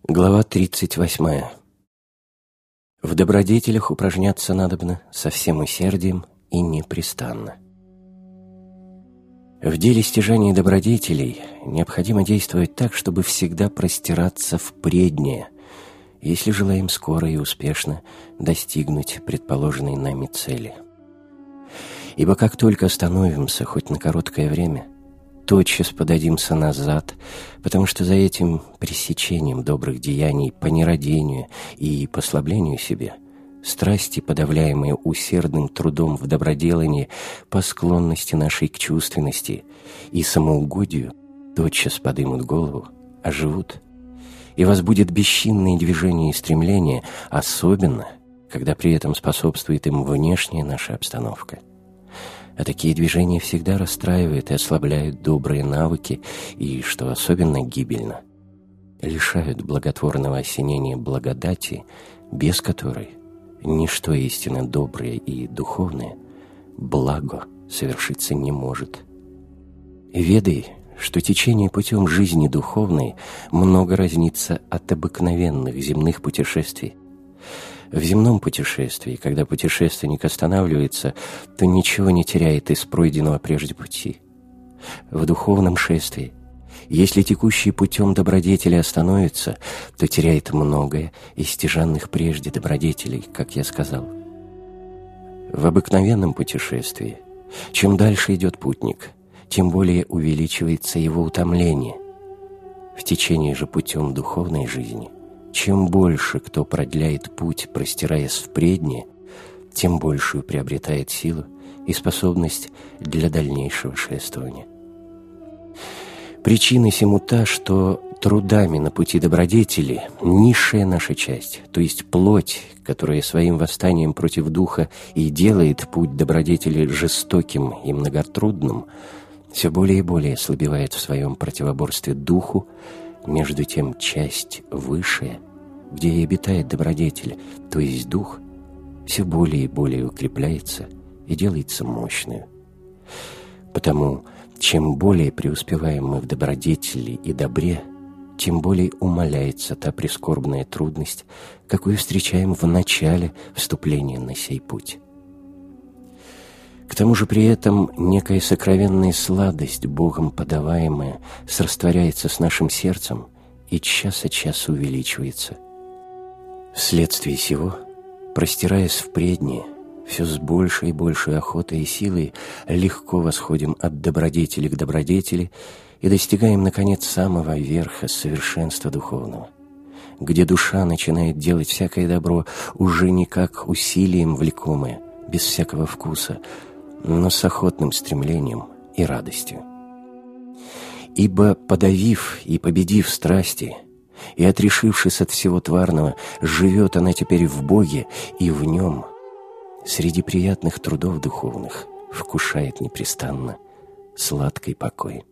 Глава 38. В добродетелях упражняться надобно со всем усердием и непрестанно. В деле стяжания добродетелей необходимо действовать так, чтобы всегда простираться в преднее, если желаем скоро и успешно достигнуть предположенной нами цели. Ибо как только остановимся хоть на короткое время, тотчас подадимся назад, потому что за этим пресечением добрых деяний по нерадению и послаблению себе страсти, подавляемые усердным трудом в доброделании по склонности нашей к чувственности и самоугодию, тотчас подымут голову, оживут, и возбудят бесчинные движения и стремления, особенно, когда при этом способствует им внешняя наша обстановка. А такие движения всегда расстраивают и ослабляют добрые навыки и, что особенно гибельно, лишают благотворного осенения благодати, без которой ничто истинно доброе и духовное, благо, совершиться не может. Ведай, что течение путем жизни духовной много разнится от обыкновенных земных путешествий. В земном путешествии, когда путешественник останавливается, то ничего не теряет из пройденного прежде пути. В духовном шествии, если текущий путем добродетели остановится, то теряет многое из стяжанных прежде добродетелей, как я сказал. В обыкновенном путешествии, чем дальше идет путник, тем более увеличивается его утомление. В течение же путем духовной жизни, чем больше кто продляет путь, простираясь в преднее, тем большую приобретает силу и способность для дальнейшего шествования. Причина сему та, что трудами на пути добродетели низшая наша часть, то есть плоть, которая своим восстанием против духа и делает путь добродетели жестоким и многотрудным, все более и более ослабевает в своем противоборстве духу. Между тем часть высшая, где и обитает добродетель, то есть дух, все более и более укрепляется и делается мощную. Потому, чем более преуспеваем мы в добродетели и добре, тем более умаляется та прискорбная трудность, какую встречаем в начале вступления на сей путь. К тому же при этом некая сокровенная сладость, Богом подаваемая, срастворяется с нашим сердцем и час от часу увеличивается. Вследствие сего, простираясь в преднее, все с большей и большей охотой и силой легко восходим от добродетели к добродетели и достигаем, наконец, самого верха совершенства духовного, где душа начинает делать всякое добро уже не как усилием влекомое, без всякого вкуса, но с охотным стремлением и радостью. Ибо, подавив и победив страсти, и отрешившись от всего тварного, живет она теперь в Боге, и в Нем, среди приятных трудов духовных, вкушает непрестанно сладкий покой.